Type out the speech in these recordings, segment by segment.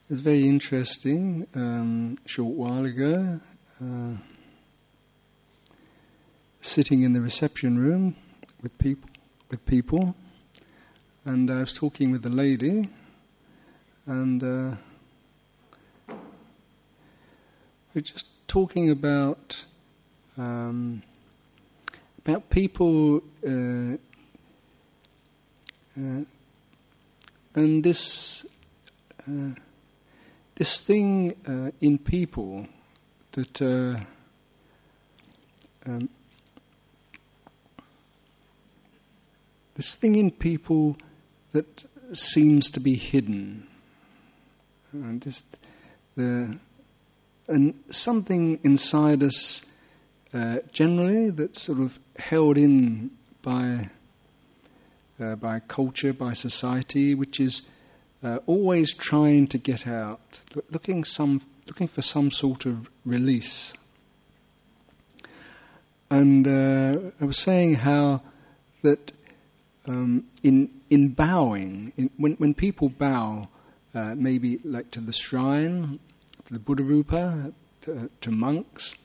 It was very interesting. A short while ago, sitting in the reception room with people, and I was talking with a lady, and we're just talking about people and this thing in people that this thing in people that seems to be hidden, and something inside us generally that's sort of held in by culture, by society, which is always trying to get out, looking for some sort of release. And I was saying how that in bowing, when people bow, maybe like to the shrine, to the Buddha Rupa, to monks,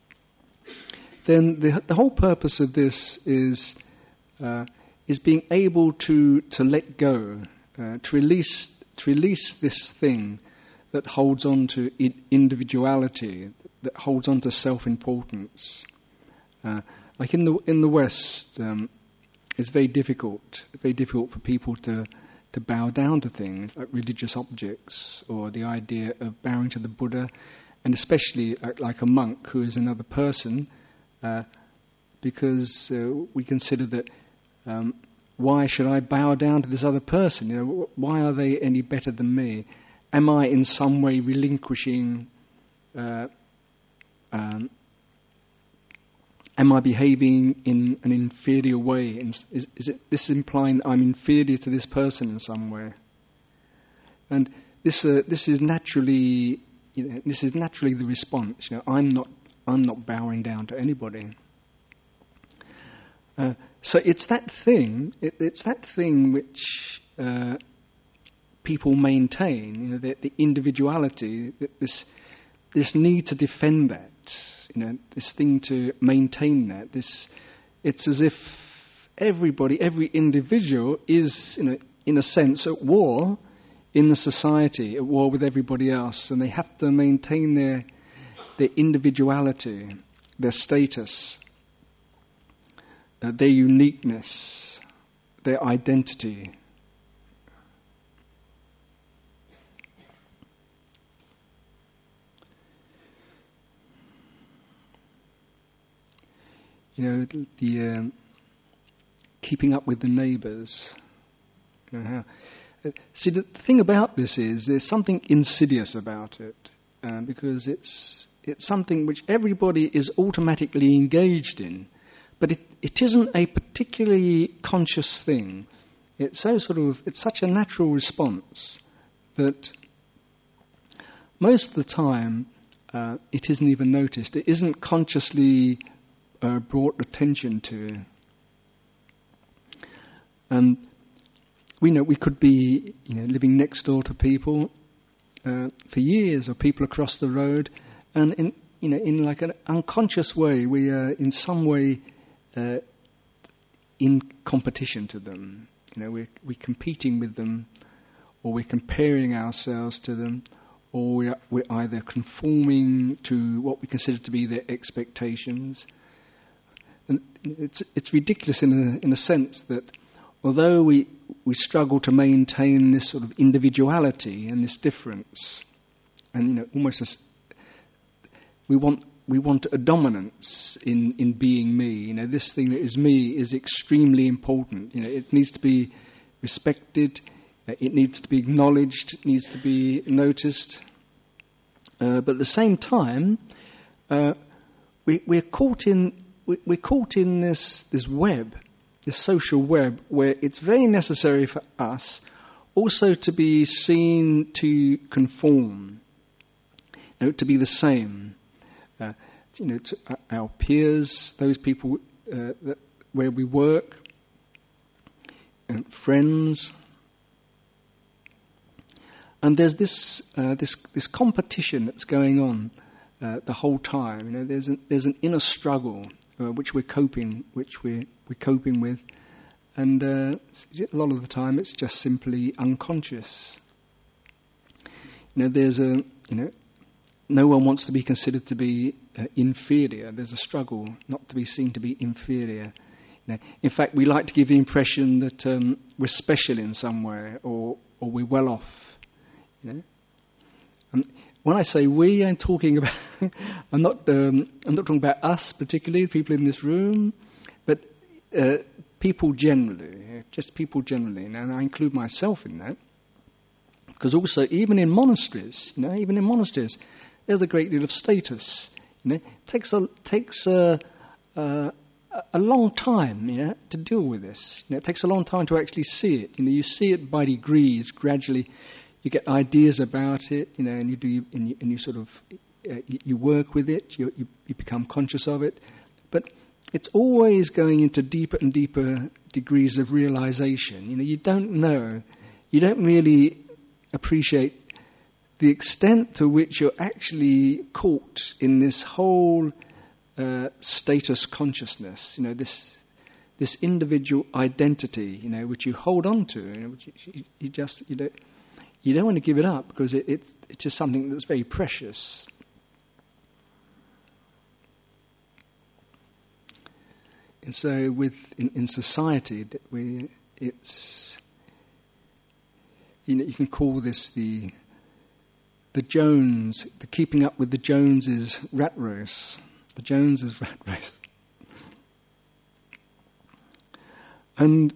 then the whole purpose of this is being able to let go, to release this thing that holds on to individuality, that holds on to self-importance. Like in the West, it's very difficult for people to bow down to things like religious objects or the idea of bowing to the Buddha, and especially like a monk who is another person, because we consider that why should I bow down to this other person? Why are they any better than me? Am I in some way relinquishing? Am I behaving in an inferior way? Is this implying that I'm inferior to this person in some way? And this is naturally, the response. I'm not bowing down to anybody. So it's that thing. It's that thing which people maintain. The individuality. This need to defend that. This thing to maintain that. It's as if every individual is, in a sense, at war in the society, at war with everybody else, and they have to maintain their individuality, their status, their uniqueness, their identity. The keeping up with the neighbours. See, the thing about this is there's something insidious about it, because it's something which everybody is automatically engaged in, but it isn't a particularly conscious thing. It's such a natural response that most of the time it isn't even noticed. It isn't consciously brought attention to. And we could be living next door to people for years, or people across the road, and in like an unconscious way we are in some way in competition to them. We're competing with them, or we're comparing ourselves to them, or we're either conforming to what we consider to be their expectations. And it's ridiculous in a sense that although we struggle to maintain this sort of individuality and this difference, and almost we want a dominance in being me. This thing that is me is extremely important. It needs to be respected. It needs to be acknowledged. It needs to be noticed. But at the same time, we're caught in this web, this social web, where it's very necessary for us also to be seen to conform, to be the same, to our peers, those people where we work, and friends. And there's this competition that's going on the whole time. There's an inner struggle which we're coping with, and a lot of the time it's just simply unconscious. No one wants to be considered to be inferior. There's a struggle not to be seen to be inferior. In fact, we like to give the impression that we're special in some way, or we're well off. When I say we, I'm talking about I'm not talking about us particularly, people in this room, but people generally, just people generally, and I include myself in that, because also even in monasteries, there's a great deal of status. It takes a long time, to deal with this. It takes a long time to actually see it. You see it by degrees, gradually. You get ideas about it, and you do, and you sort of you work with it. You become conscious of it, but it's always going into deeper and deeper degrees of realization. You don't know, you don't really appreciate the extent to which you're actually caught in this whole status consciousness. This individual identity, which you hold on to, which you don't want to give it up, because it's just something that's very precious. And so, in society, you can call this the Jones, the keeping up with the Joneses rat race. The Joneses rat race. And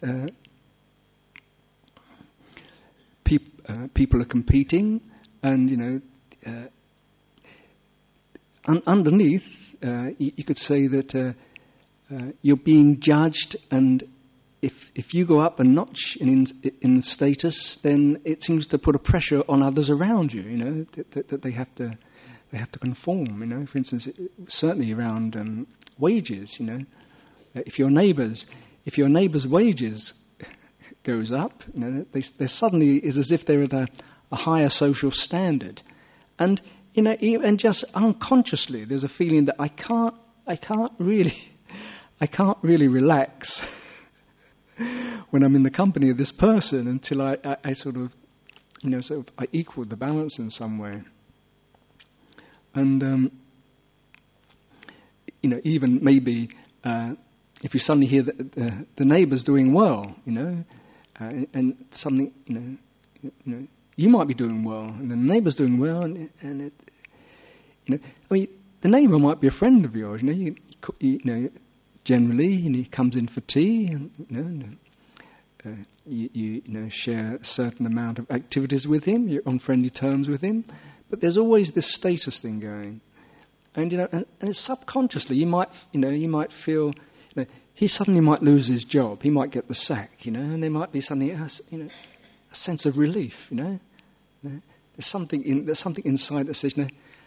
people are competing, and underneath, you could say that you're being judged, and if you go up a notch in status, then it seems to put a pressure on others around you. That they have to conform. For instance, certainly around wages. If your neighbour's wages goes up, they suddenly is as if they're at a higher social standard, and and just unconsciously there's a feeling that I can't really relax when I'm in the company of this person until I sort of I equal the balance in some way. And even maybe if you suddenly hear that the neighbour's doing well, and something, you might be doing well, and the neighbour's doing well, and the neighbour might be a friend of yours. Generally, he comes in for tea, and you share a certain amount of activities with him. You're on friendly terms with him, but there's always this status thing going, and and it's subconsciously you might feel. He suddenly might lose his job. He might get the sack, and there might be something else, a sense of relief, There's something inside that says,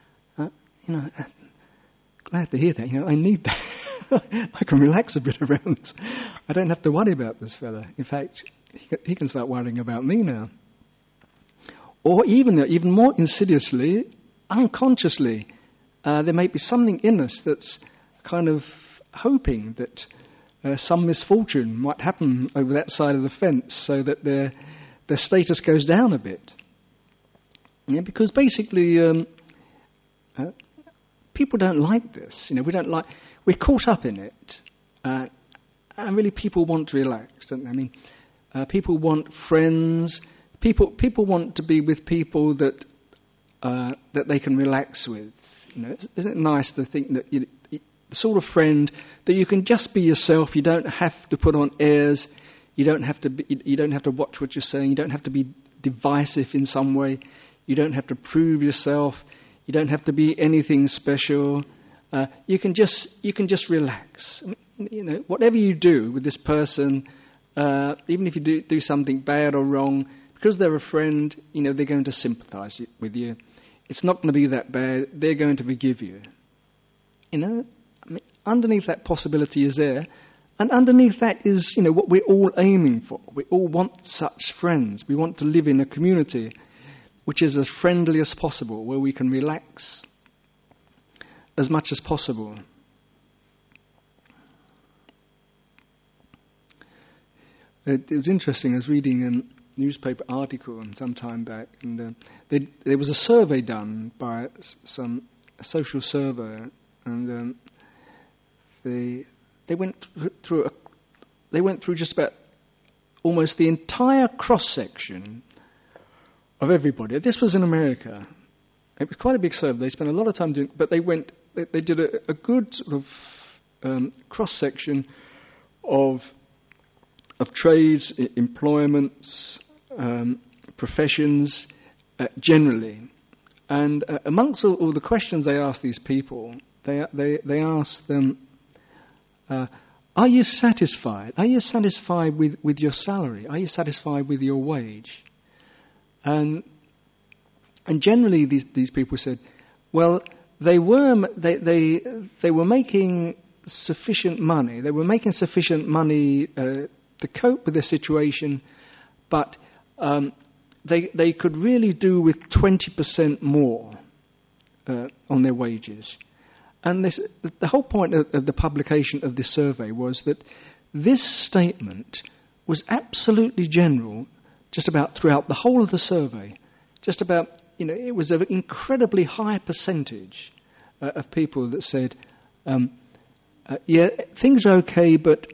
glad to hear that. I need that. I can relax a bit around this. I don't have to worry about this fella. In fact, he can start worrying about me now. Or even more insidiously, unconsciously, there may be something in us that's kind of hoping that some misfortune might happen over that side of the fence, so that their status goes down a bit. Because basically, people don't like this. We're caught up in it, and really, people want to relax, don't they? People want friends. People want to be with people that they can relax with. Isn't it nice to think that the sort of friend that you can just be yourself? You don't have to put on airs. You don't have to watch what you're saying. You don't have to be divisive in some way. You don't have to prove yourself. You don't have to be anything special. You can just relax. Whatever you do with this person, even if you do something bad or wrong, because they're a friend, they're going to sympathise with you. It's not going to be that bad. They're going to forgive you. Underneath that possibility is there, and underneath that is, what we're all aiming for. We all want such friends. We want to live in a community which is as friendly as possible, where we can relax as much as possible. It was interesting. I was reading a newspaper article some time back, and there was a survey done by a social survey, and they went through just about almost the entire cross section of everybody. This was in America. It was quite a big survey. They spent a lot of time doing, but they did a good sort of cross section of trades, employments, professions, generally. And amongst all the questions they asked these people, they asked them, are you satisfied? Are you satisfied with your salary? Are you satisfied with your wage? And generally these people said, well, they were making sufficient money. They were making sufficient money to cope with the situation, but they could really do with 20% more on their wages. And the whole point of the publication of this survey was that this statement was absolutely general, just about throughout the whole of the survey. Just about, it was an incredibly high percentage of people that said, yeah, things are okay, but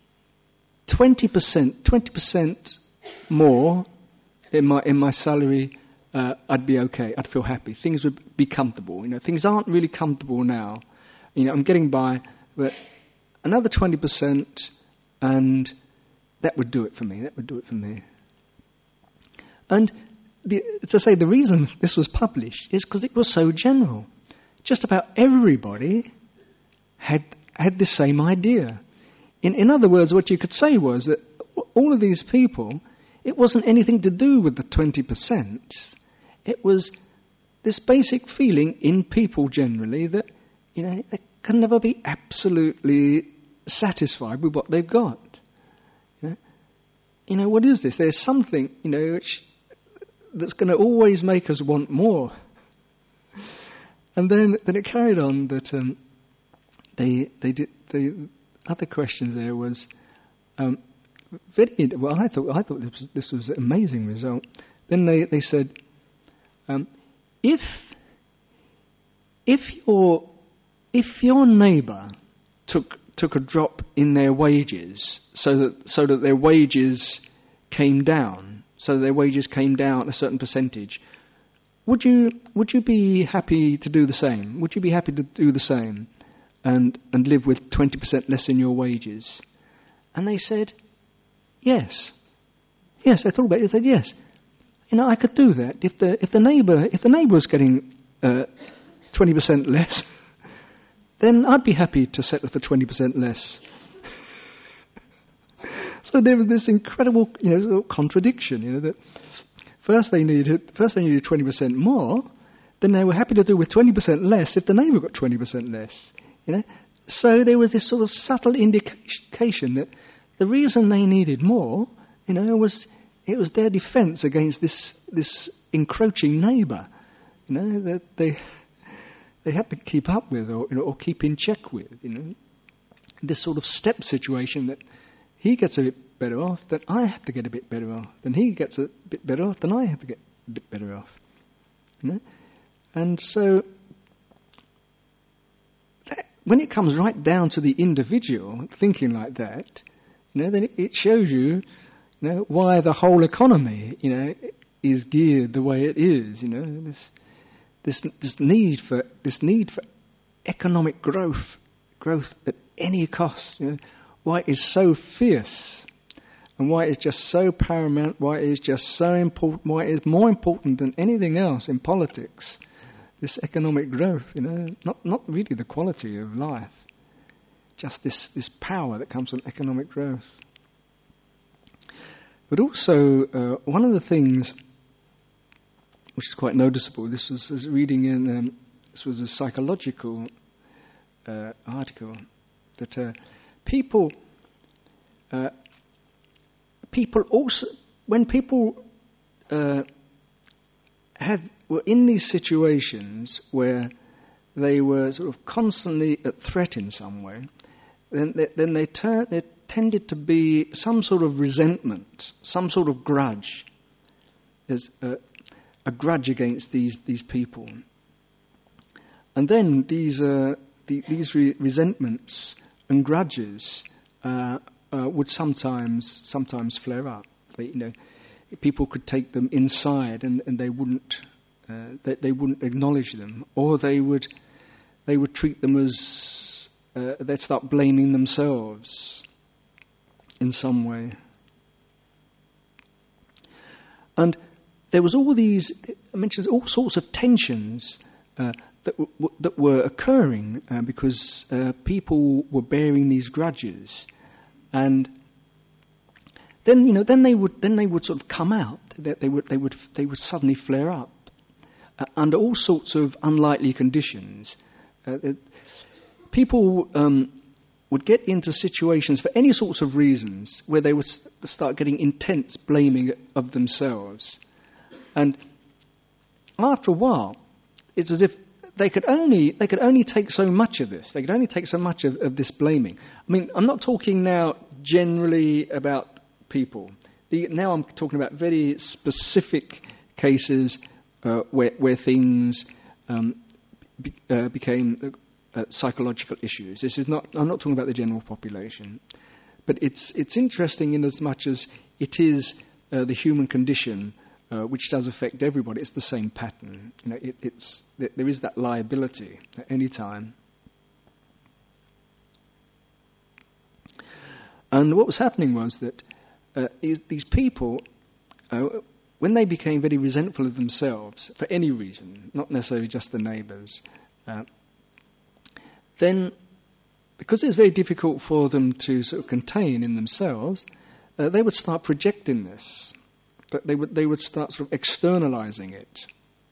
20% more in my salary, I'd be okay. I'd feel happy. Things would be comfortable. Things aren't really comfortable now. I'm getting by, but another 20%, and that would do it for me. That would do it for me. And the reason this was published is because it was so general. Just about everybody had the same idea. In other words, what you could say was that all of these people, it wasn't anything to do with the 20%. It was this basic feeling in people generally that, they can never be absolutely satisfied with what they've got. What is this? There's something, that's going to always make us want more. And then it carried on that the other question there was I thought this was an amazing result. Then they said, if your neighbour took a drop in their wages, so that their wages came down, a certain percentage, would you be happy to do the same? Would you be happy to do the same and live with 20% less in your wages? And they said, yes. Yes, they thought about it. They said, yes. I could do that if the neighbour was getting 20% less. Then I'd be happy to settle for 20% less. So there was this incredible, sort of contradiction. That first they needed 20% more, then they were happy to do with 20% less if the neighbour got 20% less. So there was this sort of subtle indication that the reason they needed more, was it was their defence against this encroaching neighbour, that they had to keep up with or keep in check with, this sort of step situation that he gets a bit better off, then I have to get a bit better off. Then he gets a bit better off, then I have to get a bit better off. And so when it comes right down to the individual thinking like that, then it shows you, why the whole economy, is geared the way it is. This need for economic growth at any cost. Why it is so fierce, and why it is just so paramount. Why it is just so important. Why it is more important than anything else in politics. This economic growth, not really the quality of life, just this power that comes from economic growth. But also, one of the things which is quite noticeable, this was reading in, this was a psychological article, that people also, when people were in these situations where they were sort of constantly at threat in some way, then there tended to be some sort of resentment, some sort of grudge. There's a grudge against these people. And then these resentments and grudges would sometimes flare up. People could take them inside, and they wouldn't acknowledge them, or they would treat them as they'd start blaming themselves in some way. And there was all sorts of tensions that were occurring because people were bearing these grudges, and then they would sort of come out. They would suddenly flare up under all sorts of unlikely conditions. People would get into situations for any sorts of reasons where they would start getting intense blaming of themselves, and after a while, it's as if they could only take so much of this. They could only take so much of this blaming. I mean, I'm not talking now generally about people. Now I'm talking about very specific cases where things became psychological issues. I'm not talking about the general population, but it's interesting in as much as it is the human condition, which does affect everybody. It's the same pattern. There is that liability at any time. And what was happening was that these people, when they became very resentful of themselves for any reason, not necessarily just the neighbours, then, because it's very difficult for them to sort of contain in themselves, they would start projecting this. But they would start sort of externalizing it,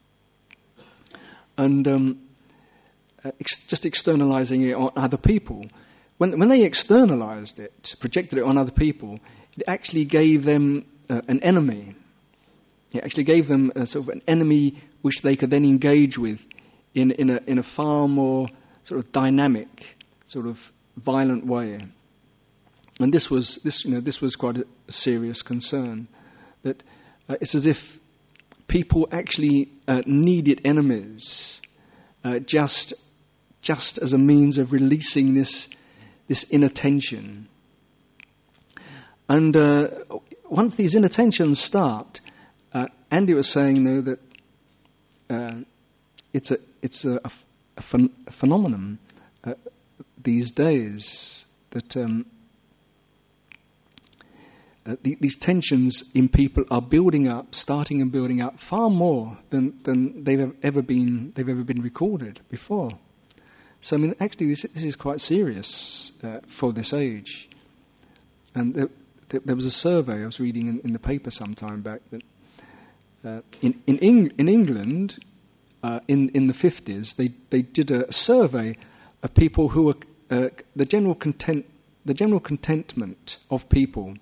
and just externalizing it on other people. When they externalized it, projected it on other people, it actually gave them an enemy. It actually gave them a sort of an enemy which they could then engage with in a far more sort of dynamic, sort of violent way. And this was quite a serious concern. That it's as if people actually needed enemies just as a means of releasing this inner tension. And once these inner tensions start, Andy was saying though that it's a phenomenon these days that. These tensions in people are building up far more than they've ever been recorded before. So I mean, actually, this is quite serious for this age. And there was a survey I was reading in the paper some time back that in England in the 50s they did a survey of people who were the general contentment of people.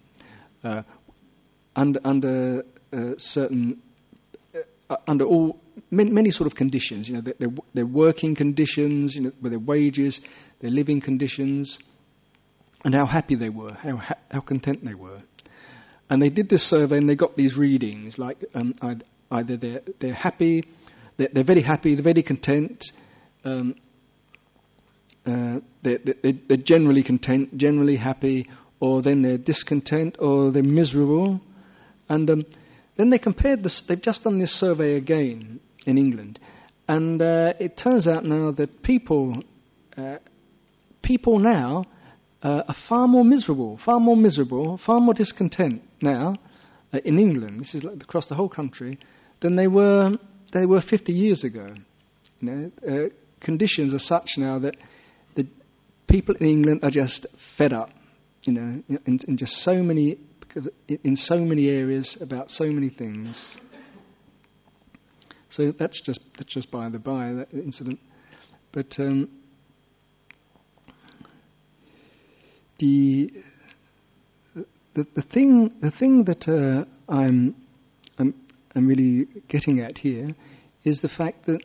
Under certain, under all many sort of conditions, their working conditions, with their wages, their living conditions, and how happy they were, how content they were. And they did this survey, and they got these readings like either they're happy, they're very happy, they're very content, they're generally content, generally happy. Or then they're discontent, or they're miserable. And then they compared this. They've just done this survey again in England, and it turns out now that people now are far more miserable, far more discontent now in England. This is like across the whole country than they were 50 years ago. Conditions are such now that the people in England are just fed up. In just so many areas about so many things. So that's just by the by, that incident. But the thing that I'm I'm really getting at here is the fact that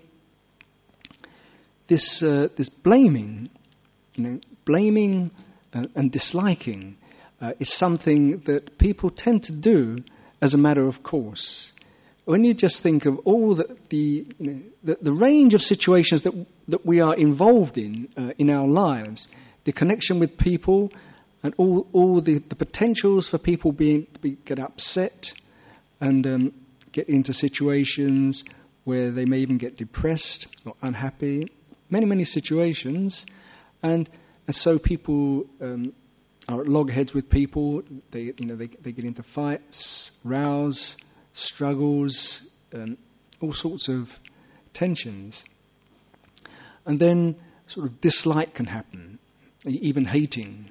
this blaming, blaming and disliking is something that people tend to do as a matter of course. When you just think of all the range of situations that we are involved in our lives, the connection with people, and all the potentials for people get upset and get into situations where they may even get depressed or unhappy. Many situations, and so people are at loggerheads with people. They get into fights, rows, struggles, all sorts of tensions, and then sort of dislike can happen, even hating.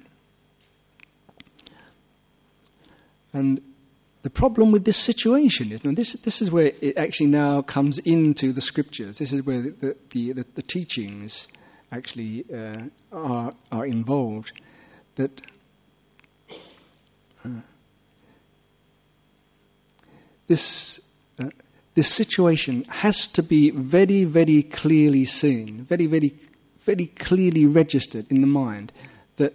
And the problem with this situation is, and this is where it actually now comes into the scriptures. This is where the teachings actually are involved. That this situation has to be very, very clearly seen, very, very, very clearly registered in the mind. That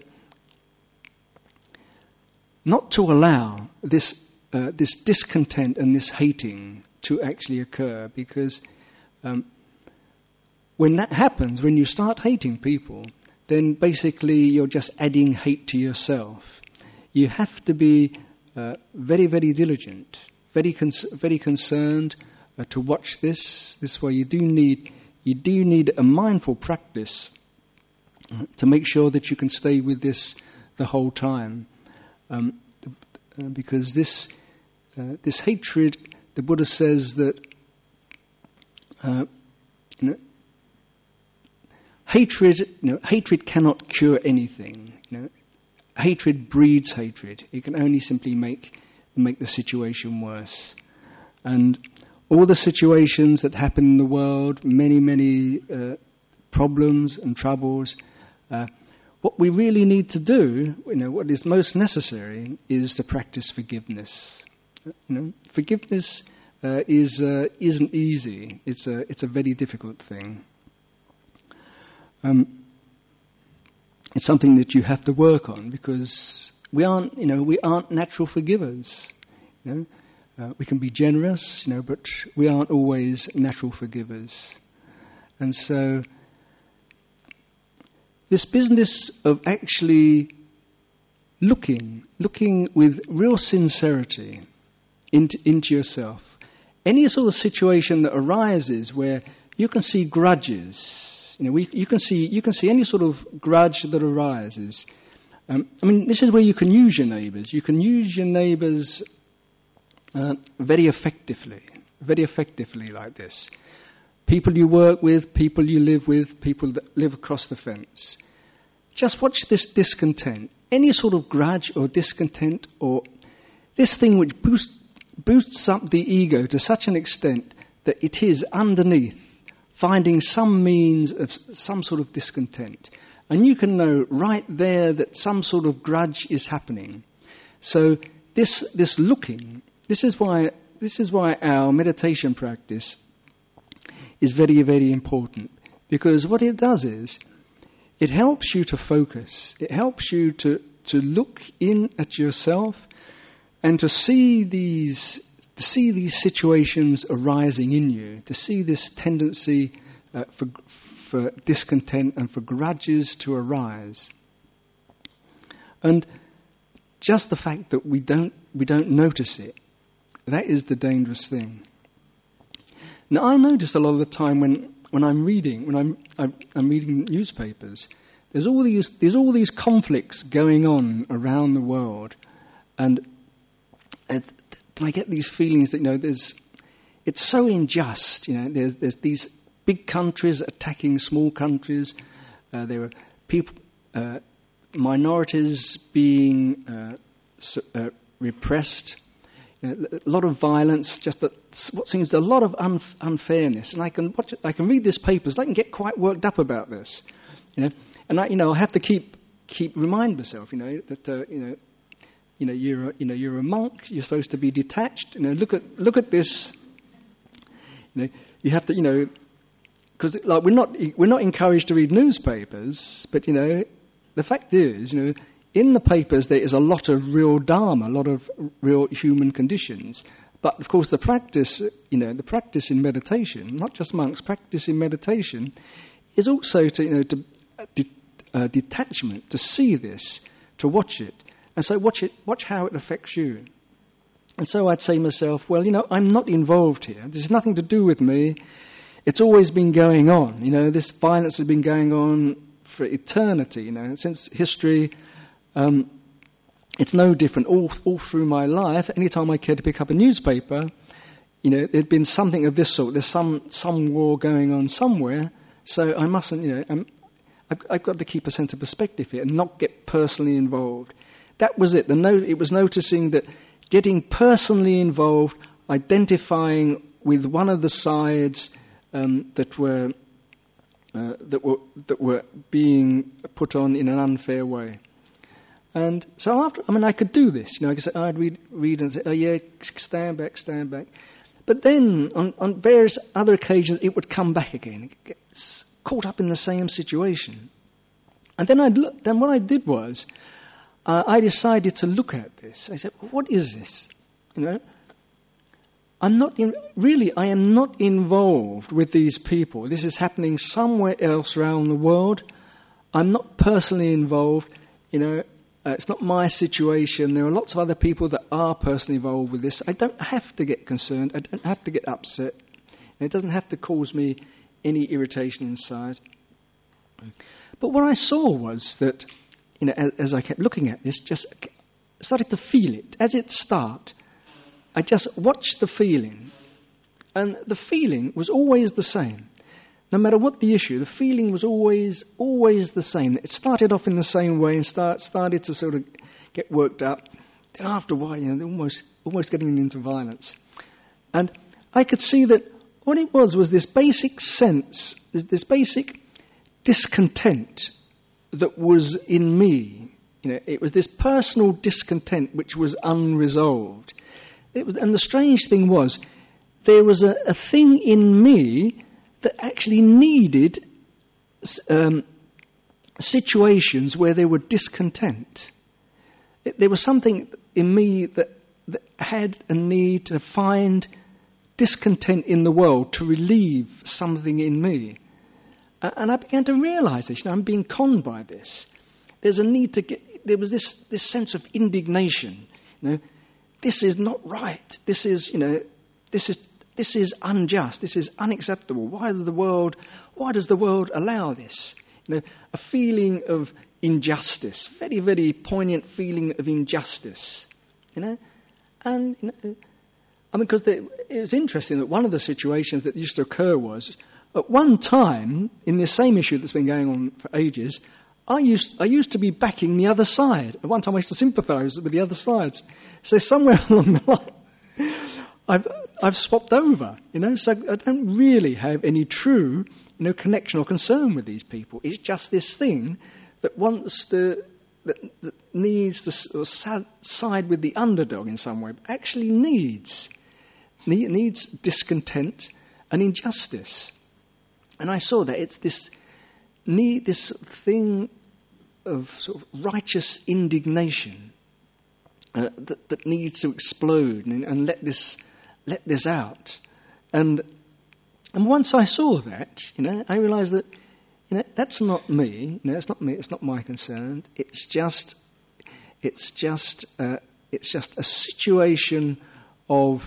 not to allow this discontent and this hating to actually occur, because when that happens, when you start hating people, then basically you're just adding hate to yourself. You have to be very, very diligent, very concerned to watch this. This is why you do need a mindful practice to make sure that you can stay with this the whole time, because this hatred, the Buddha says that hatred cannot cure anything. Hatred breeds hatred. It can only simply make the situation worse. And all the situations that happen in the world, many problems and troubles, what we really need to do, what is most necessary, is to practice forgiveness. Forgiveness isn't easy. It's a very difficult thing. It's something that you have to work on, because we aren't natural forgivers. We can be generous, but we aren't always natural forgivers. And so this business of actually looking with real sincerity into yourself, any sort of situation that arises where you can see grudges, you can see any sort of grudge that arises. This is where you can use your neighbours. You can use your neighbours very effectively like this. People you work with, people you live with, people that live across the fence. Just watch this discontent, any sort of grudge or discontent, or this thing which boosts up the ego to such an extent that it is underneath finding some means of some sort of discontent. And you can know right there that some sort of grudge is happening. So this looking, this is why our meditation practice is very, very important. Because what it does is, it helps you to focus. It helps you to look in at yourself and to see these situations arising in you, to see this tendency for discontent and for grudges to arise. And just the fact that we don't notice it, that is the dangerous thing. Now, I notice a lot of the time when I'm reading newspapers, there's all these conflicts going on around the world, and I get these feelings that it's so unjust. There's these big countries attacking small countries. There are people, minorities being repressed. A lot of violence, just what seems a lot of unfairness, and I can read these papers. I can get quite worked up about this, and I have to keep remind myself, that you're a monk. You're supposed to be detached. Look at this You have to, because like we're not encouraged to read newspapers, but the fact is, in the papers there is a lot of real dharma, a lot of real human conditions. But of course, the practice in meditation, not just monks, practice in meditation, is also to detachment, to see this, to watch it, and so watch how it affects you. And so I'd say to myself, well, I'm not involved here. There's nothing to do with me. It's always been going on. This violence has been going on for eternity. Since history. It's no different all through my life. Anytime I cared to pick up a newspaper, there'd been something of this sort. There's some war going on somewhere, so I mustn't. I've got to keep a sense of perspective here and not get personally involved. That was it. It was noticing that getting personally involved, identifying with one of the sides that were being put on in an unfair way. And so I could do this. I'd read and say, oh yeah, stand back. But then on various other occasions, it would come back again. It gets caught up in the same situation. And then what I did was, I decided to look at this. I said, well, what is this? I am not involved with these people. This is happening somewhere else around the world. I'm not personally involved. It's not my situation. There are lots of other people that are personally involved with this. I don't have to get concerned. I don't have to get upset. And it doesn't have to cause me any irritation inside. But what I saw was that, as I kept looking at this, just started to feel it. As it started, I just watched the feeling. And the feeling was always the same. No matter what the issue, the feeling was always the same. It started off in the same way and started to sort of get worked up. Then after a while, almost getting into violence. And I could see that what it was this basic sense, this basic discontent that was in me. It was this personal discontent which was unresolved. And the strange thing was, there was a thing in me that actually needed situations where there were discontent. There was something in me that had a need to find discontent in the world to relieve something in me. And I began to realize this. I'm being conned by this. There's a need to get. There was this sense of indignation. This is not right. This is unjust. This is unacceptable. Why does the world allow this? A feeling of injustice, very, very poignant feeling of injustice. And because it was interesting that one of the situations that used to occur was, at one time in this same issue that's been going on for ages, I used to be backing the other side. At one time I used to sympathise with the other sides. So somewhere along the line, I've swapped over, so I don't really have any true, connection or concern with these people. It's just this thing that that needs to side with the underdog in some way, but actually needs discontent and injustice. And I saw that it's this thing of sort of righteous indignation that needs to explode and let this out. And once I saw that, I realised that, that's not me. It's not me. It's not my concern. It's just a situation of,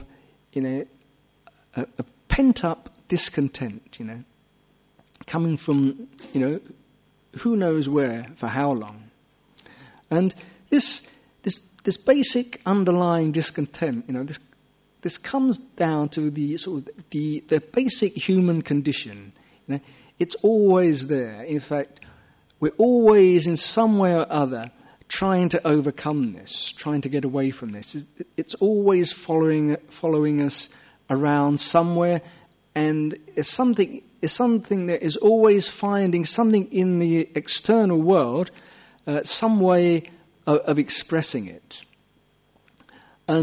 a pent-up discontent, coming from, who knows where for how long. And this basic underlying discontent, this comes down to the sort of the basic human condition. It's always there. In fact, we're always in some way or other trying to overcome this, trying to get away from this. It's always following us around somewhere, and it's something that is always finding something in the external world, some way of expressing it. And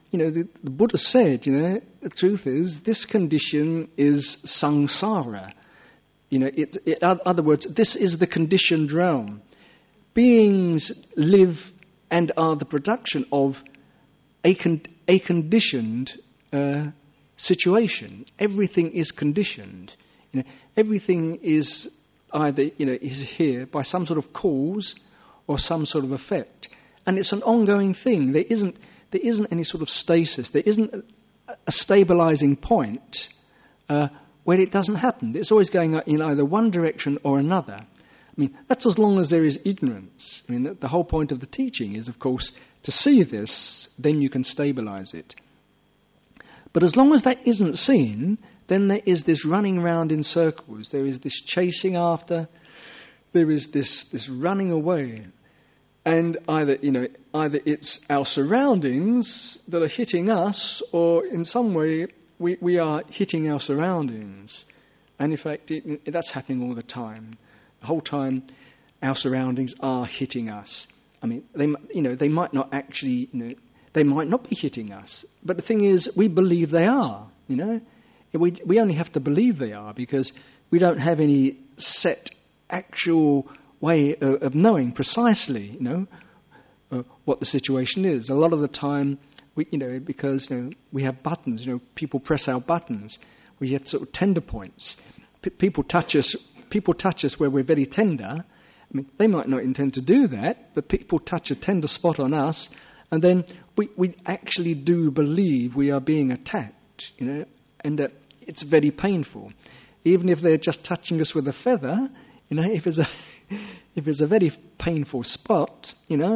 the Buddha said, the truth is, this condition is samsara. In other words, this is the conditioned realm. Beings live and are the production of a conditioned situation. Everything is conditioned. Everything is either is here by some sort of cause or some sort of effect, and it's an ongoing thing. There isn't any sort of stasis. There isn't a stabilizing point where it doesn't happen. It's always going in either one direction or another. I mean, that's as long as there is ignorance. I mean, the whole point of the teaching is, of course, to see this, then you can stabilize it. But as long as that isn't seen, then there is this running around in circles. There is this chasing after. There is this running away. And either it's our surroundings that are hitting us, or in some way we are hitting our surroundings. And in fact, that's happening all the time. The whole time, our surroundings are hitting us. I mean, they might not actually, they might not be hitting us. But the thing is, we believe they are. We only have to believe they are, because we don't have any set actual way of knowing precisely, what the situation is. A lot of the time, because we have buttons. People press our buttons. We get sort of tender points. People touch us where we're very tender. I mean, they might not intend to do that, but people touch a tender spot on us, and then we actually do believe we are being attacked, and that it's very painful. Even if they're just touching us with a feather, if it's a very painful spot,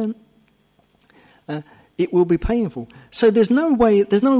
it will be painful. So there's no way.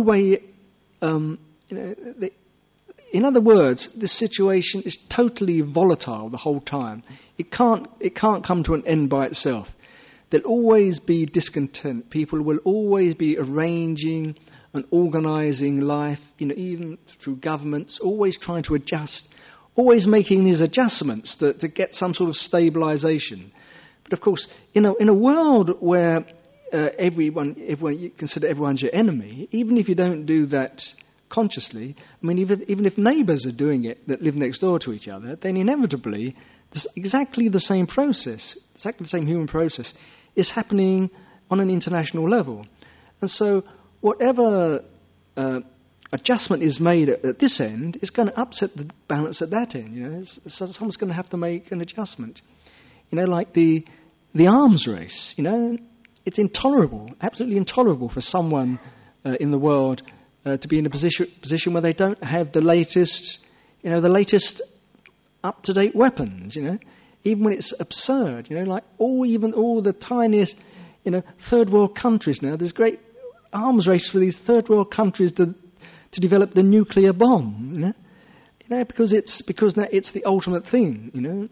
In other words, this situation is totally volatile the whole time. It can't come to an end by itself. There'll always be discontent. People will always be arranging and organising life, even through governments, always trying to adjust, always making these adjustments to get some sort of stabilisation. But of course, in a world where everyone you consider everyone's your enemy, even if you don't do that consciously, I mean, even if neighbours are doing it that live next door to each other, then inevitably exactly the same process, exactly the same human process, is happening on an international level. And so whatever adjustment is made at this end is going to upset the balance at that end. So someone's going to have to make an adjustment. Like the arms race. It's intolerable, absolutely intolerable for someone in the world to be in a position where they don't have the latest up-to-date weapons. Even when it's absurd. Like all the tiniest, third world countries now. There's great arms race for these third world countries to develop the nuclear bomb. Because now it's the ultimate thing.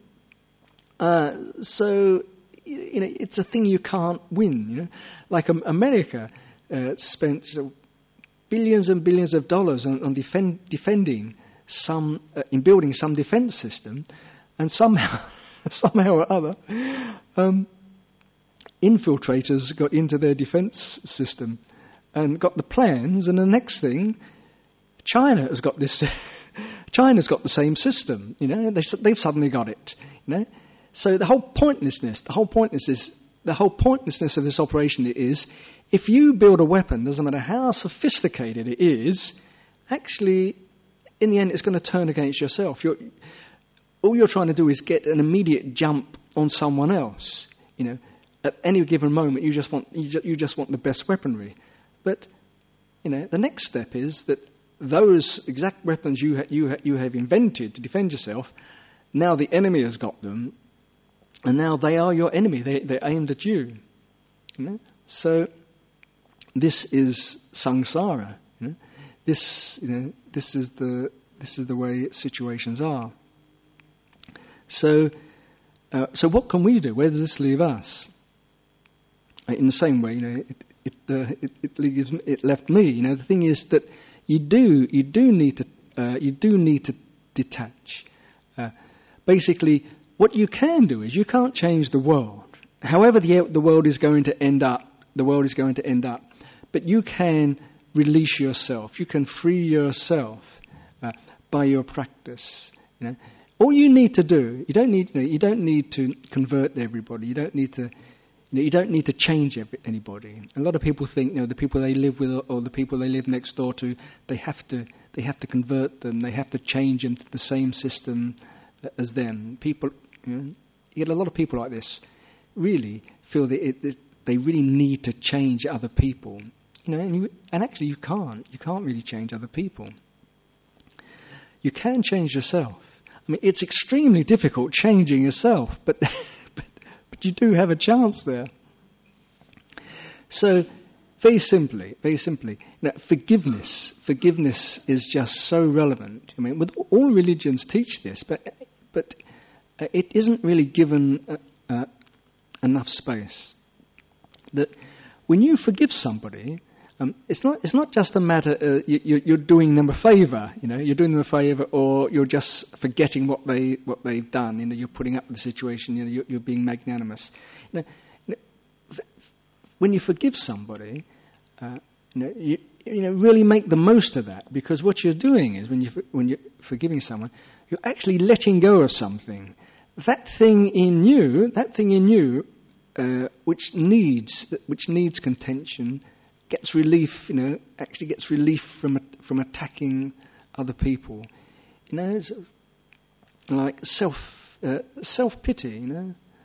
So it's a thing you can't win. Like America spent billions and billions of dollars on defending in building some defence system, and somehow or other, infiltrators got into their defence system and got the plans, and the next thing, China's got the same system. They've suddenly got it. So the whole pointlessness of this operation is, if you build a weapon, doesn't matter how sophisticated it is, actually, in the end, it's going to turn against yourself. All you're trying to do is get an immediate jump on someone else. At any given moment, you just want the best weaponry. But the next step is that those exact weapons you have invented to defend yourself, now the enemy has got them, and now they are your enemy. They're aimed at you. So this is samsara. This is the way situations are. So what can we do? Where does this leave us? In the same way, it left me. The thing is that you do need to detach. Basically, what you can do is you can't change the world. However, the world is going to end up, But you can release yourself. You can free yourself by your practice. All you need to do, you don't need to convert everybody. You don't need to change anybody. A lot of people think, the people they live with or the people they live next door to, they have to convert them. They have to change them to the same system as them. People, you get a lot of people like this, really feel that they really need to change other people. And actually you can't. You can't really change other people. You can change yourself. I mean, it's extremely difficult changing yourself, but you do have a chance there. So, very simply, forgiveness is just so relevant. I mean, all religions teach this, but it isn't really given enough space. That when you forgive somebody, it's not just a matter you're doing them a favour. You're doing them a favour, or you're just forgetting what they've done. You're putting up with the situation. You're being magnanimous. When you forgive somebody, you really make the most of that, because what you're doing is when you're forgiving someone, you're actually letting go of something. That thing in you, which needs contention, gets relief. Actually gets relief from attacking other people. It's like self-pity.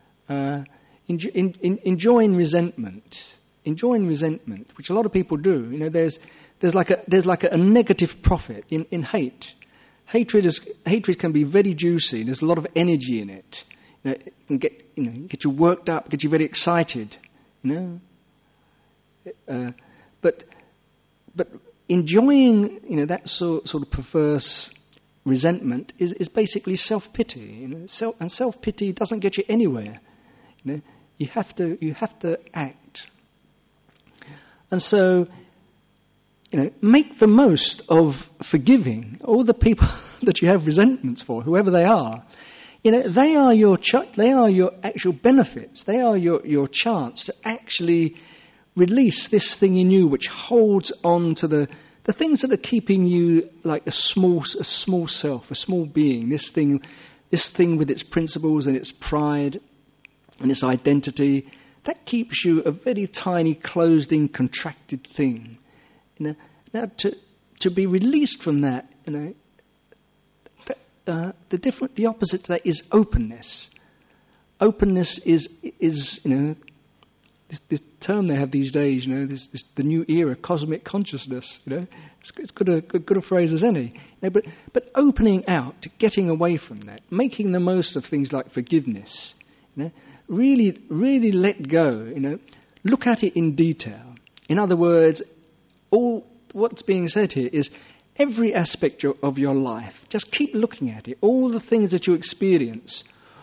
Enjoying resentment, which a lot of people do. There's like a negative profit in hate. Hatred can be very juicy. There's a lot of energy in it. It can get you worked up, get you very excited. But enjoying that sort of perverse resentment is basically self-pity. And self-pity doesn't get you anywhere. You have to act. And so, make the most of forgiving all the people that you have resentments for, whoever they are. They are your actual benefits. They are your chance to actually release this thing in you which holds on to the things that are keeping you like a small self, a small being. This thing with its principles and its pride and its identity, that keeps you a very tiny, closed-in, contracted thing. Now to be released from that, the opposite to that is openness. Openness is this term they have these days. This the new era, cosmic consciousness. It's good a phrase as any. But opening out, to getting away from that, making the most of things like forgiveness. Really, really let go. Look at it in detail. In other words, all what's being said here is every aspect of your life. Just keep looking at it. All the things that you experience,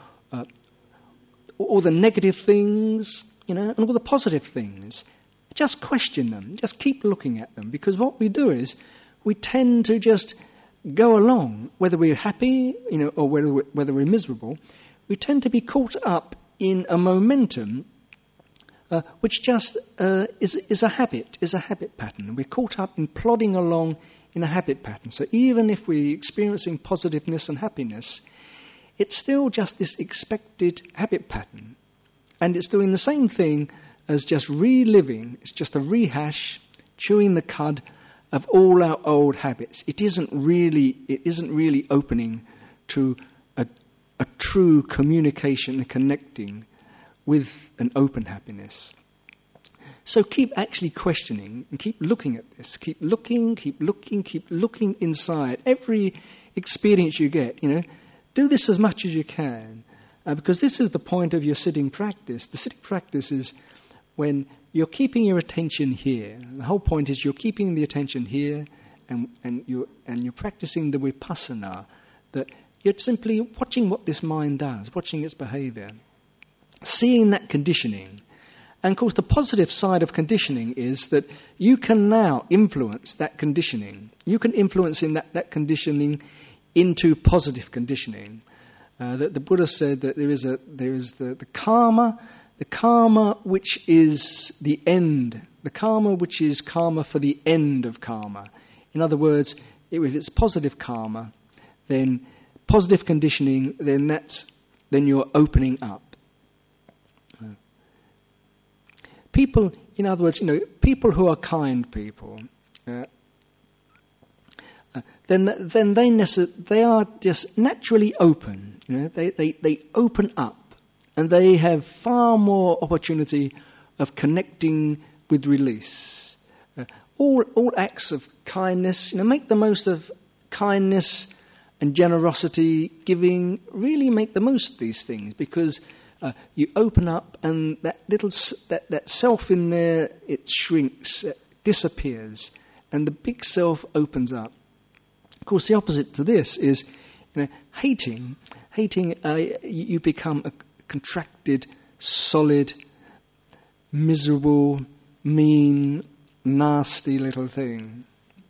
all the negative things, and all the positive things. Just question them. Just keep looking at them. Because what we do is we tend to just go along, whether we're happy, or whether we're miserable. We tend to be caught up in a momentum which just is a habit pattern. We're caught up in plodding along in a habit pattern. So even if we're experiencing positiveness and happiness, it's still just this expected habit pattern. And it's doing the same thing as just reliving. It's just a rehash, chewing the cud of all our old habits. It isn't really opening to a true communication and connecting with an open happiness. So keep actually questioning and keep looking at this. Keep looking inside. Every experience you get, do this as much as you can. Because this is the point of your sitting practice. The sitting practice is when you're keeping your attention here. The whole point is you're keeping the attention here, and you're practicing the vipassana, that you're simply watching what this mind does, watching its behaviour, seeing that conditioning. And of course the positive side of conditioning is that you can now influence that conditioning. You can influence that conditioning into positive conditioning. The Buddha said that there is the karma which is the end, the karma which is karma for the end of karma. In other words, if it's positive karma, then positive conditioning, then you're opening up. People, in other words, people who are kind people, then they are just naturally open. They open up, and they have far more opportunity of connecting with release. All acts of kindness, make the most of kindness and generosity, giving. Really make the most of these things, because you open up, and that self in there, it shrinks, it disappears, and the big self opens up. Of course, the opposite to this is, hating. You become a contracted, solid, miserable, mean, nasty little thing.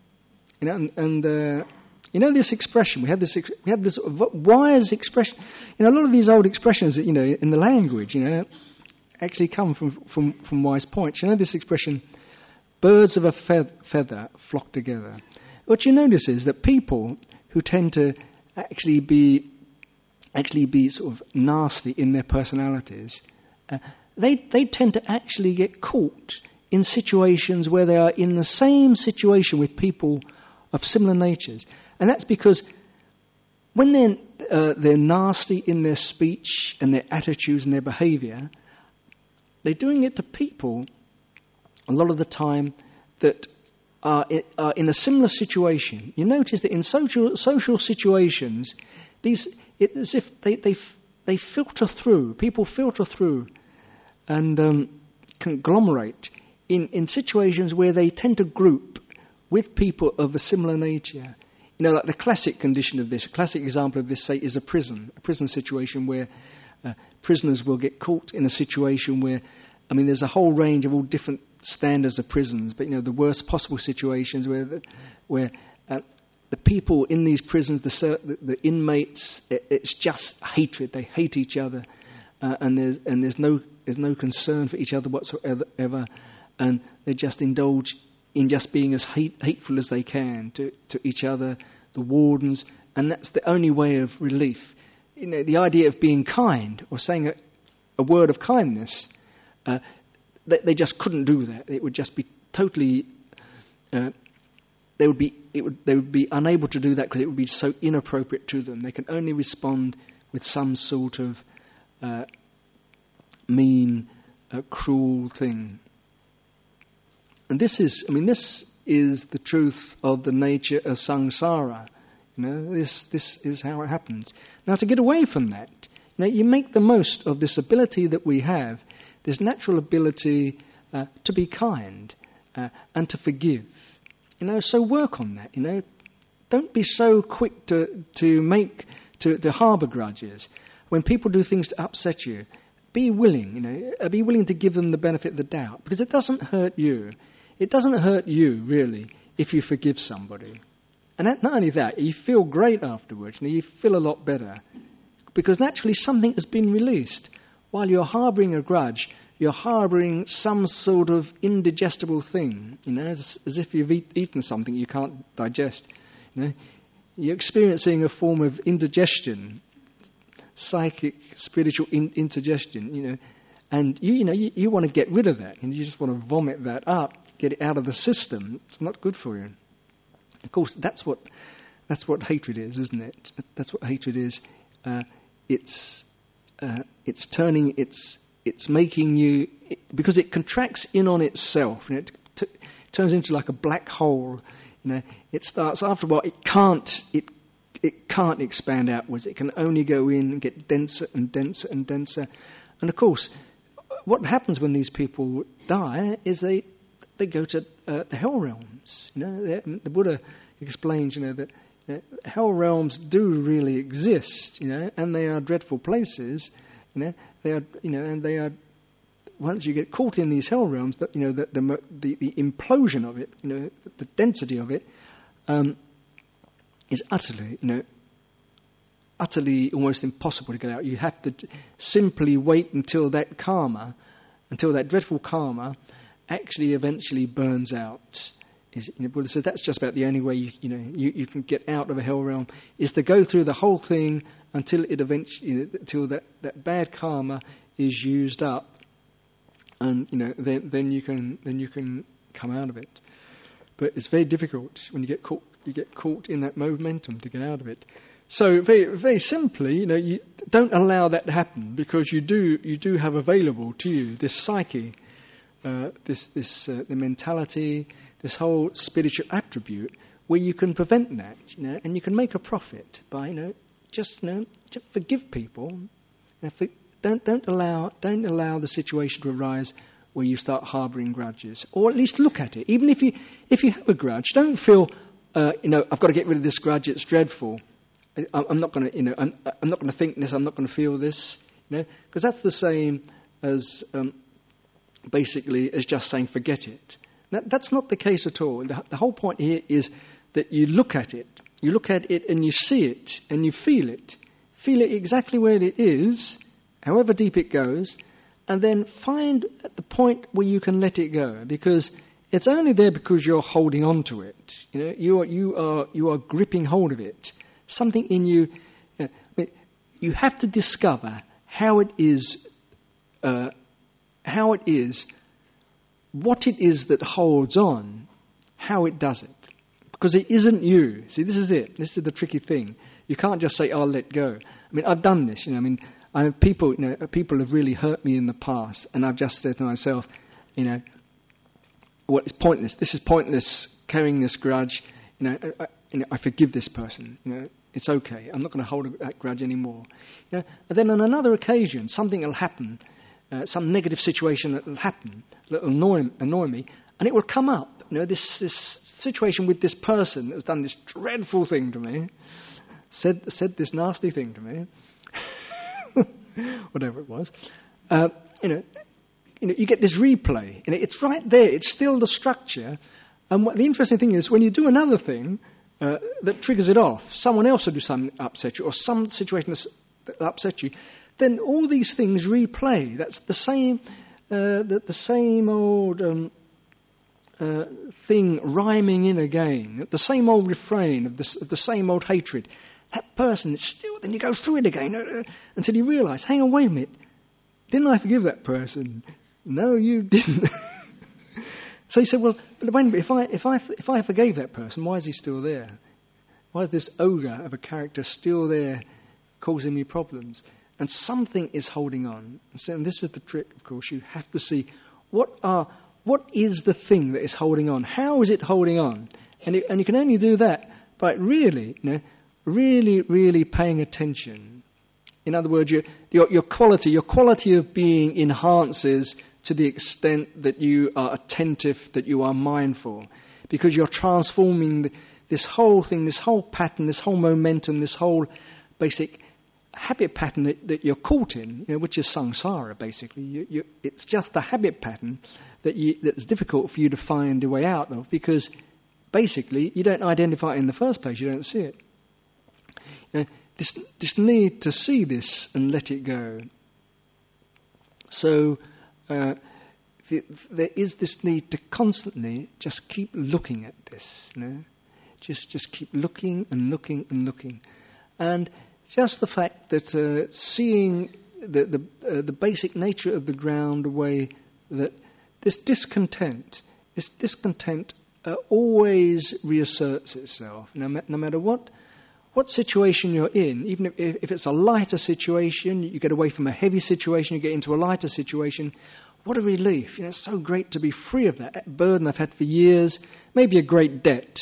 This expression. We have this wise expression. A lot of these old expressions that in the language, actually come from wise points. This expression, birds of a feather flock together. What you notice is that people who tend to actually be sort of nasty in their personalities, they tend to actually get caught in situations where they are in the same situation with people of similar natures. And that's because when they're nasty in their speech and their attitudes and their behaviour, they're doing it to people a lot of the time that are in a similar situation. You notice that in social situations, it's as if they filter through. People filter through and conglomerate in situations where they tend to group with people of a similar nature. Like the classic condition of this, a classic example of this, say, is a prison situation where prisoners will get caught in a situation where, there's a whole range of all different standards of prisons, but the worst possible situations where the people in these prisons, the inmates, it's just hatred. They hate each other, and there's no concern for each other whatsoever, and they just indulge in just being as hateful as they can to each other, the wardens, and that's the only way of relief. The idea of being kind or saying a word of kindness, they just couldn't do that. It would just be totally. They would be unable to do that because it would be so inappropriate to them. They can only respond with some sort of mean, cruel thing. And this is the truth of the nature of samsara. This is how it happens. Now, to get away from that, you make the most of this ability that we have, this natural ability to be kind and to forgive. So work on that. Don't be so quick to harbour grudges. When people do things to upset you, be willing. Be willing to give them the benefit of the doubt, because it doesn't hurt you. It doesn't hurt you, really, if you forgive somebody. And not only that, you feel great afterwards, you feel a lot better. Because naturally something has been released. While you're harbouring a grudge, you're harbouring some sort of indigestible thing, as if you've eaten something you can't digest. You're experiencing a form of indigestion, psychic, spiritual indigestion, and you want to get rid of that, and you just want to vomit that up. Get it out of the system. It's not good for you. Of course, that's what hatred is, isn't it? That's what hatred is. It's turning. It's making you, because it contracts in on itself. It turns into like a black hole. It starts after a while. It can't expand outwards. It can only go in and get denser and denser and denser. And of course, what happens when these people die is they go to the hell realms. The Buddha explains, that hell realms do really exist, and they are dreadful places. They are, and they are. Once you get caught in these hell realms, the implosion of it, the density of it, is utterly almost impossible to get out. You have to simply wait until that dreadful karma, actually eventually burns out. Buddha says that's just about the only way you can get out of a hell realm, is to go through the whole thing until it eventually, until that bad karma is used up, and then you can come out of it. But it's very difficult when you get caught. You get caught in that momentum to get out of it. So very, very simply, you don't allow that to happen, because you do have available to you this psyche, the mentality, this whole spiritual attribute, where you can prevent that, and you can make a profit by, just forgive people. Don't allow the situation to arise where you start harbouring grudges, or at least look at it. Even if you have a grudge, don't feel, I've got to get rid of this grudge. It's dreadful. I'm not going to, I'm not going to think this. I'm not going to feel this, because that's the same as basically as just saying forget it. That's not the case at all. The whole point here is that you look at it. You look at it and you see it and you feel it. Feel it exactly where it is, however deep it goes, and then find at the point where you can let it go, because it's only there because you're holding on to it. You are gripping hold of it. Something in you. You have to discover how it is. What it is that holds on, how it does it. Because it isn't you. See, this is it. This is the tricky thing. You can't just say, I'll let go. I've done this. I have people have really hurt me in the past, and I've just said to myself, well, it's pointless. This is pointless, carrying this grudge. I forgive this person. It's okay. I'm not going to hold that grudge anymore. And then on another occasion, something will happen. Some negative situation that will happen, that will annoy me, and it will come up. This situation with this person that's done this dreadful thing to me, said this nasty thing to me, whatever it was. You get this replay, and it's right there. It's still the structure. And the interesting thing is, when you do another thing that triggers it off, someone else will do something that upsets you, or some situation that upsets you, then all these things replay. That's the same, the same old thing rhyming in again. The same old refrain of the same old hatred. That person is still. Then you go through it again until you realise, hang on, wait a minute. Didn't I forgive that person? No, you didn't. So he said, well, but wait a minute, if I forgave that person, why is he still there? Why is this ogre of a character still there, causing me problems? And something is holding on. And this is the trick, of course. You have to see what is the thing that is holding on. How is it holding on? And you can only do that by really paying attention. In other words, your quality of being enhances to the extent that you are attentive, that you are mindful, because you're transforming this whole thing, this whole pattern, this whole momentum, this whole basic habit pattern that you're caught in, which is samsara, basically. It's just a habit pattern that's difficult for you to find a way out of, because basically you don't identify it in the first place, you don't see it. This need to see this and let it go. So there is this need to constantly just keep looking at this, just keep looking and looking and looking, and just the fact that seeing the basic nature of the ground, the way that this discontent always reasserts itself, no matter what situation you're in. Even if it's a lighter situation, you get away from a heavy situation, you get into a lighter situation. What a relief. It's so great to be free of that burden I've had for years. Maybe a great debt.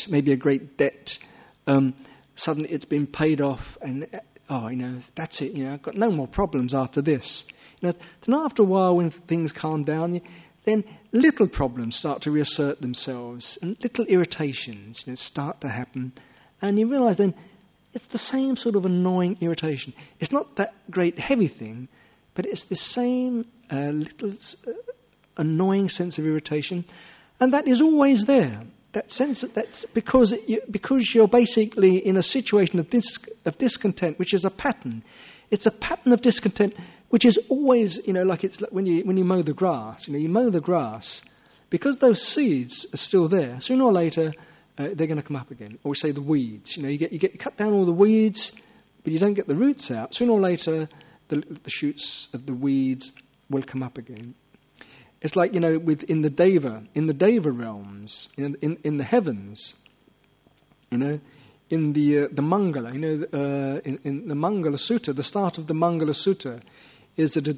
Suddenly it's been paid off, and that's it. I've got no more problems after this. Then after a while, when things calm down, then little problems start to reassert themselves, and little irritations start to happen, and you realise then it's the same sort of annoying irritation. It's not that great heavy thing, but it's the same little annoying sense of irritation, and that is always there. That sense that's because you're basically in a situation of discontent, which is a pattern. It's a pattern of discontent which is always, like it's like when you mow the grass. You mow the grass because those seeds are still there, sooner or later they're going to come up again. Or we say the weeds. You cut down all the weeds, but you don't get the roots out. Sooner or later, the shoots of the weeds will come up again. It's like, in the Deva realms, in the heavens, in the Mangala, in the Mangala Sutta, the start of the Mangala Sutta is that a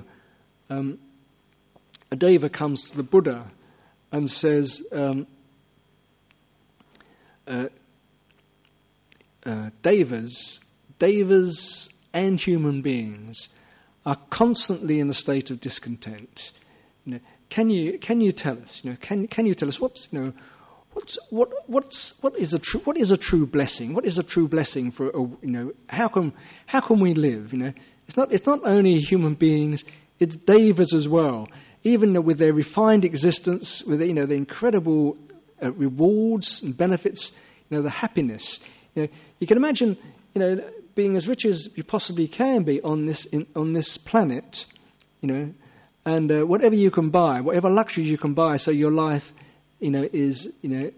Deva comes to the Buddha and says, Devas and human beings are constantly in a state of discontent. Can you tell us? Can you tell us what is a true blessing? What is a true blessing for how can we live? It's not only human beings, it's devas as well. Even with their refined existence, with the incredible rewards and benefits, the happiness. You can imagine, being as rich as you possibly can be on this planet, and whatever you can buy, whatever luxuries you can buy, so your life, is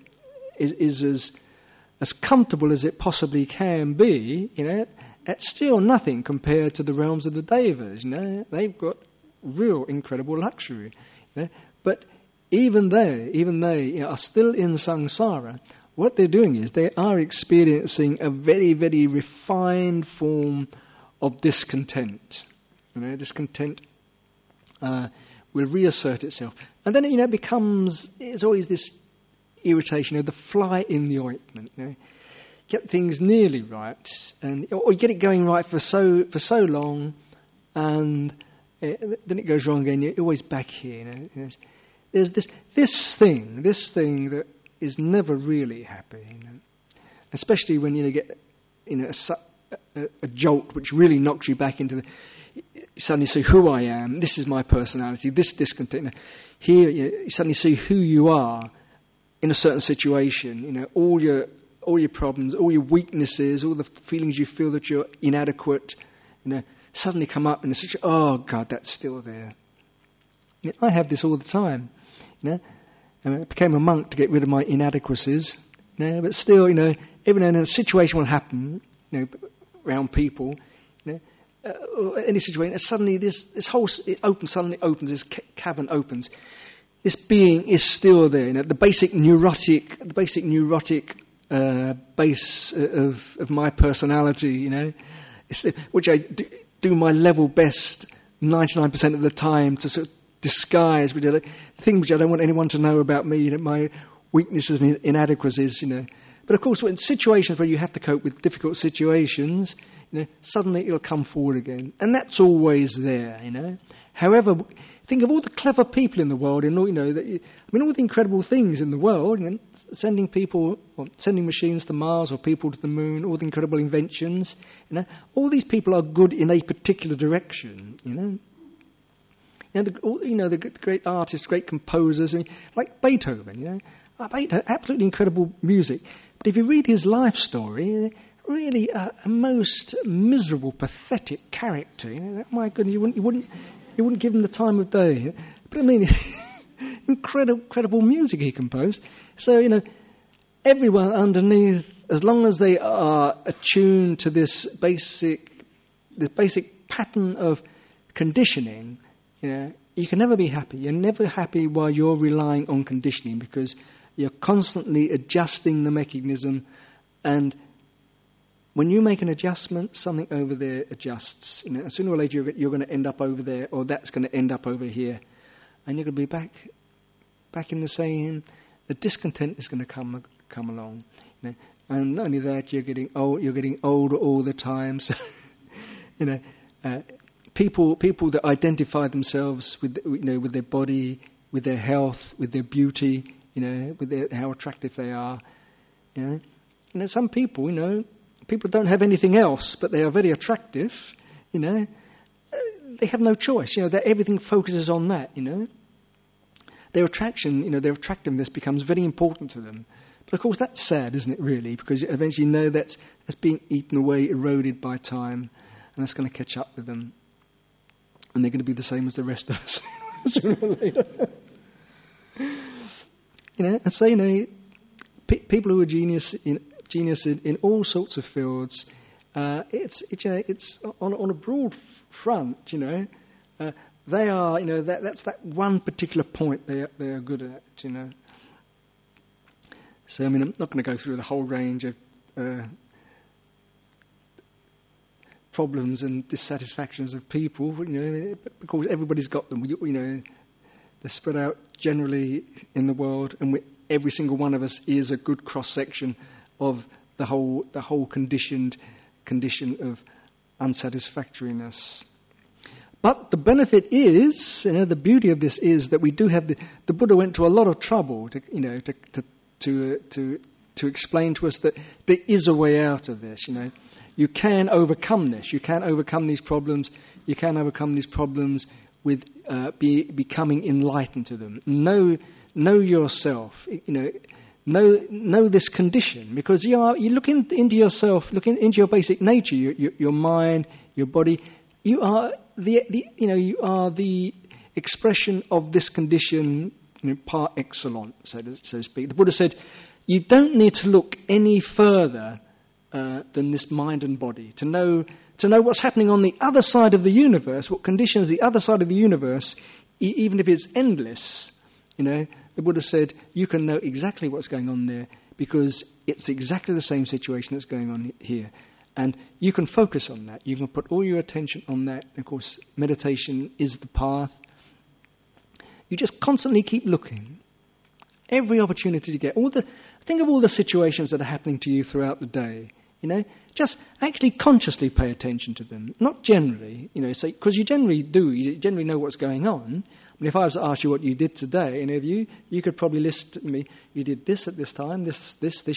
as comfortable as it possibly can be. That's still nothing compared to the realms of the Devas. They've got real incredible luxury. But even they are still in samsara. What they're doing is they are experiencing a very, very refined form of discontent. Discontent will reassert itself. And then, it's always this irritation, the fly in the ointment. Get things nearly right, or you get it going right for so long, and then it goes wrong again. You're always back here. There's this thing that is never really happy. Especially when you get a jolt which really knocks you back into you suddenly see who I am. This is my personality. This discontent. Here you suddenly see who you are in a certain situation. All your problems, all your weaknesses, all the feelings you feel that you're inadequate. Suddenly come up and it's oh God, that's still there. I have this all the time. And I became a monk to get rid of my inadequacies. But still, every now and then a situation will happen, around people, or any situation, and suddenly this opens, this cavern opens. This being is still there. The basic neurotic base of my personality, which I do my level best 99% of the time to sort of disguise, things which I don't want anyone to know about me, my weaknesses and inadequacies, But of course, in situations where you have to cope with difficult situations, suddenly it'll come forward again, and that's always there, However, think of all the clever people in the world, and all the incredible things in the world, sending machines to Mars or people to the moon, all the incredible inventions, all these people are good in a particular direction, the great artists, great composers, like Beethoven, absolutely incredible music. But if you read his life story, really a most miserable, pathetic character. My goodness, you wouldn't give him the time of day. But incredible music he composed. So everyone underneath, as long as they are attuned to this basic pattern of conditioning, you can never be happy. You're never happy while you're relying on conditioning, because you're constantly adjusting the mechanism, and when you make an adjustment, something over there adjusts. Sooner or later you're going to end up over there, or that's going to end up over here, and you're going to be back in the same. The discontent is going to come along, and not only that, you're getting older all the time. So, people that identify themselves with their body, with their health, with their beauty, with how attractive they are, some people, people don't have anything else, but they are very attractive, they have no choice, that everything focuses on that, Their attraction, their attractiveness becomes very important to them. But of course that's sad, isn't it, really? Because eventually that's being eaten away, eroded by time, and that's going to catch up with them. And they're going to be the same as the rest of us, sooner or later. And so, people who are genius in all sorts of fields, it's on a broad front, they are, that's that one particular point they are good at, So, I'm not going to go through the whole range of problems and dissatisfactions of people, because everybody's got them. They're spread out generally in the world, and every single one of us is a good cross-section of the whole condition of unsatisfactoriness. But the benefit is, the beauty of this is that we do have the Buddha went to a lot of trouble to explain to us that there is a way out of this. You can overcome this. You can overcome these problems. You can overcome these problems with becoming enlightened to them. Know yourself. Know this condition, because you look into yourself, look into your basic nature, your mind, your body. You are the expression of this condition, par excellence, so to speak. The Buddha said, you don't need to look any further than this mind and body to know what's happening on the other side of the universe, what conditions the other side of the universe, even if it's endless. The Buddha said you can know exactly what's going on there because it's exactly the same situation that's going on here. And you can focus on that. You can put all your attention on that. And of course, meditation is the path. You just constantly keep looking. Every opportunity to get think of all the situations that are happening to you throughout the day. Just actually consciously pay attention to them, not generally. Because you generally do. You generally know what's going on. If I was to ask you what you did today, any of you could probably list to me. You did this at this time, this.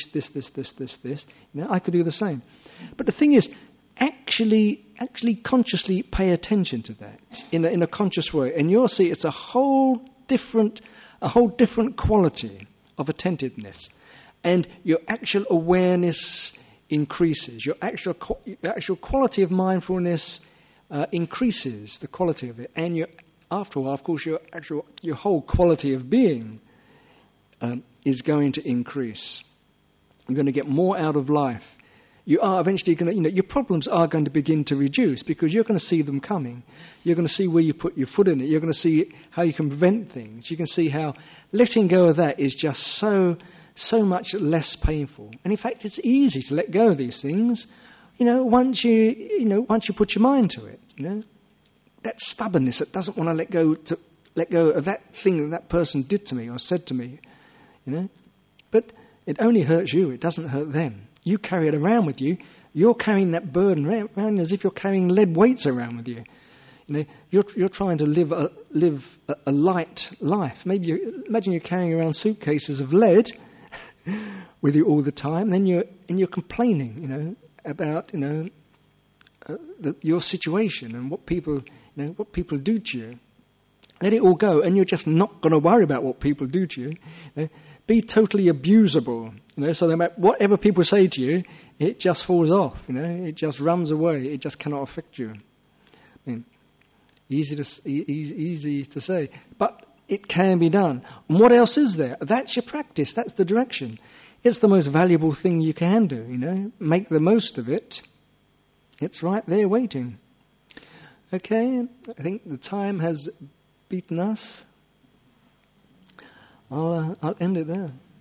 I could do the same. But the thing is, actually consciously pay attention to that in a conscious way, and you'll see it's a whole different quality of attentiveness, and your actual awareness increases. Your actual quality of mindfulness increases the quality of it, and after a while, of course, your whole quality of being is going to increase. You're going to get more out of life. You are eventually going to, your problems are going to begin to reduce because you're going to see them coming. You're going to see where you put your foot in it. You're going to see how you can prevent things. You can see how letting go of that is just so much less painful. And in fact, it's easy to let go of these things. Once you put your mind to it. That stubbornness that doesn't want to let go of that thing that person did to me or said to me. But it only hurts you. It doesn't hurt them. You carry it around with you. You're carrying that burden around as if you're carrying lead weights around with you. You're trying to live a light life. Imagine you're carrying around suitcases of lead with you all the time. Then you're complaining, about your situation and what people do to you. Let it all go, and you're just not going to worry about what people do to you. Be totally abusable, so no matter whatever people say to you, it just falls off, it just runs away, it just cannot affect you. Easy to say, but it can be done. And what else is there? That's your practice, that's the direction. It's the most valuable thing you can do, make the most of it. It's right there waiting. Okay, I think the time has beaten us. I'll end it there.